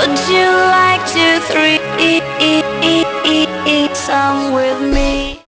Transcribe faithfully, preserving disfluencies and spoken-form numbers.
Would you like to three some with me?